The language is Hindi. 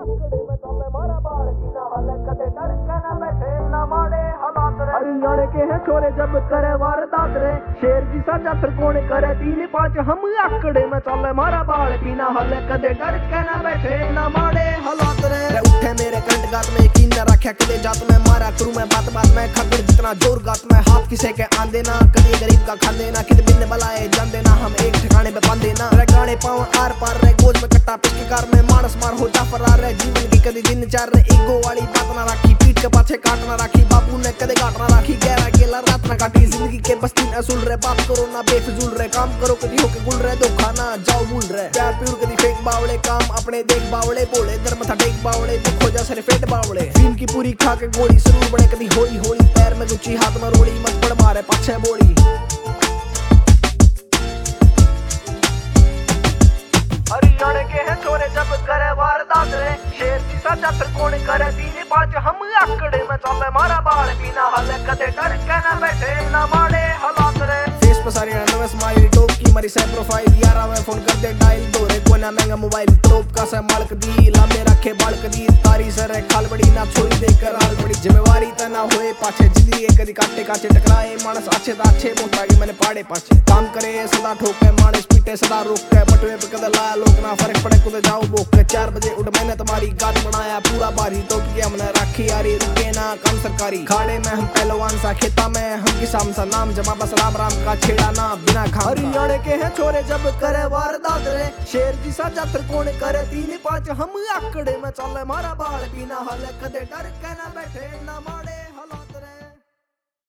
हरियाणे के हैं छोरे जब करे वारदात रे, शेर की सजा त्रिकोण करे 3-5 हम आकड़े में चले मारा बाल पीना हले कदे डर के ना बैठे ना मारे हालात रे। उठे मेरे कंठ गात में यकीन न रखे कदे जात में मारा करूं मैं बात बात में खगड़ जितना जोर गात में हाथ किसे के आंदे ना कदे गरीब का खांदे ना कित बिन बलाए जान ना हम एक ठिकाने पे बांधे ना रे गाने पाऊं आर पार रे गोद में कट्टा पिचकी कार में मानस मार हो जा फरार रे जीवन की कदी दिन चार रे ईगो वाली बात ना राखी पीठ के पाछे काट ना राखी बापू ने कदे काट ना राखी गहरा गेला रात ना काटी जिंदगी के बस 3 असूल रे बात करो ना बेफजूल रे काम करो कदी होके गुल रे धोखा ना जाओ भूल रे प्यार प्यूर कदी फेक बावले काम अपने देख बावले बोले धर्म था टेक बावले दुख हो जा सर फेट बावले फिल्म की पूरी खा के गोली जरूर बड़े कदी होली होली पैर में गुच्ची हाथ में रोड़ी मत पड़ मारे पाछे बोली। हरियाणे के हैं छोरे जब करे वारदात रे, शेर की सजा त्रिकोण करे 3-5 हम आकड़े में चले मारा बाल पीना हले कदे डर के ना बैठे ना मारे हालात रे। फेस पर सारी नवे स्माइल टॉप की मरी से प्रोफाइल यारा में फोन कर दे डायल दोरे कोई ना महंगा मोबाइल टॉप का से मालक दी लामे रखे बालक दी तारी सर खाल बड़ी ना छोड़ी देकर हाल बड़ी जिम्मेवारी तना होए पाछे जिंदगी कदी काटे काचे टकराए मानस अच्छे ता अच्छे मोटा के मैंने पाड़े पाछे काम करे सदा ठोके मानस पीटे सदा रोक के बटवे पे कदे लाया लोग ना फर्क पड़े कुदे जाओ बोक के 4 बजे उठ मैंने तुम्हारी गात बनाया पूरा बारी टोप के हमने राखी यारी रुके ना काम सरकारी खाड़े में हम पहलवान सा खेता में हम किसान सा नाम जमा बस राम राम का छेड़ा ना बिना खा। हरियाणे के हैं छोरे जब करे वारदात रे, शेर की सजा त्रिकोण करे 3-5 हम आकड़े में चले मारा बाल पीना हले कदे डर के ना बैठे ना मारे।